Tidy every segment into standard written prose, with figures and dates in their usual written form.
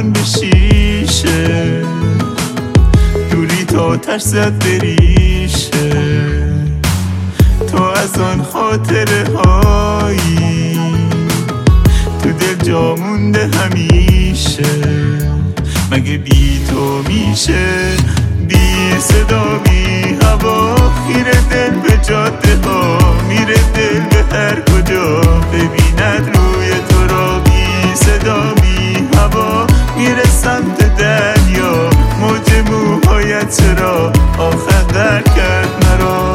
زدم به شیشه، دوری تا ترست بریشه. تو از آن خاطره هایی تو دل جا مونده همیشه. مگه بی تو میشه بی صدا بی هوا؟ خیره دل به جاده ها میره، دل به هر کجا ببیند روی تو را. بی صدا بی هوا میره سمت دریا، موج موهایت چرا آخر در کرد مرا؟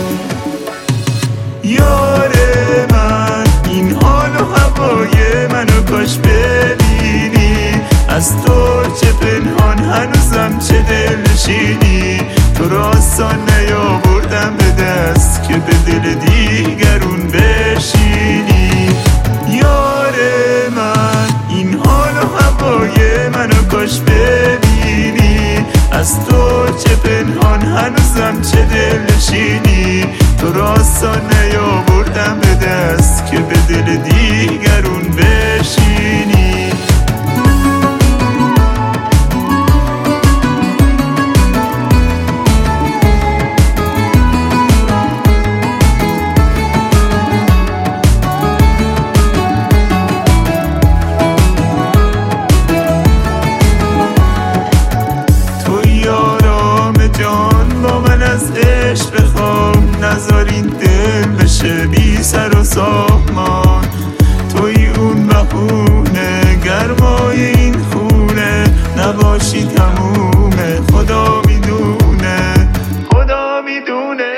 یار من این حال و هوای منو کاش ببینی، از تو چه پنهان هنوزم چه دل نشینی. تو را آسان نیاوردم به دست که به دل دیگرون بشینی. یار من این حال و هوای منو کاش ببینی، از تو چه پنهان هنوزم چه دل نشینی. تو را آسان نیاوردم به دست که به دل دیگرون بشینی. از عشق بخوام نذار این دل بشه بی سر و سامان. توی اون بهونه گرمای این خونه، نباشی تمومه. خدا میدونه، خدا میدونه.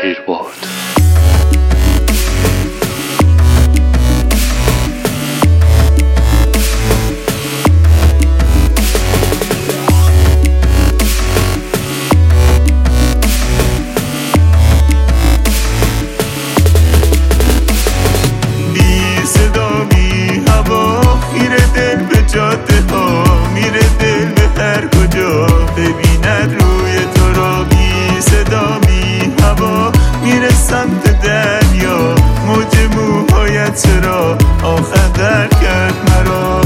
جاده ها میره دل به هر کجا ببیند روی تو را. بی صدا بی هوا میره سمت دریا، موج موهایت چرا آخر در کرد مرا؟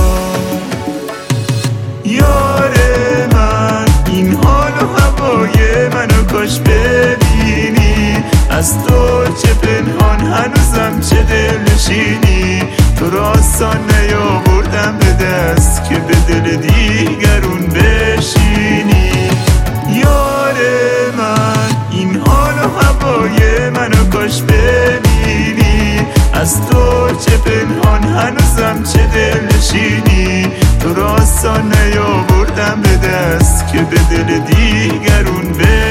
یار من این حال و هوای منو کاش ببینی، از تو چه پنهان هنوزم چه دل نشینی. تو را آسان نیاوردم به دست که به دل دیگرون بشینی. یار من این حال و هوای منو کاش ببینی، از تو چه پنهان هنوزم چه دل نشینی. تو را آسان نیاوردم به دست که به دل دیگرون بشینی.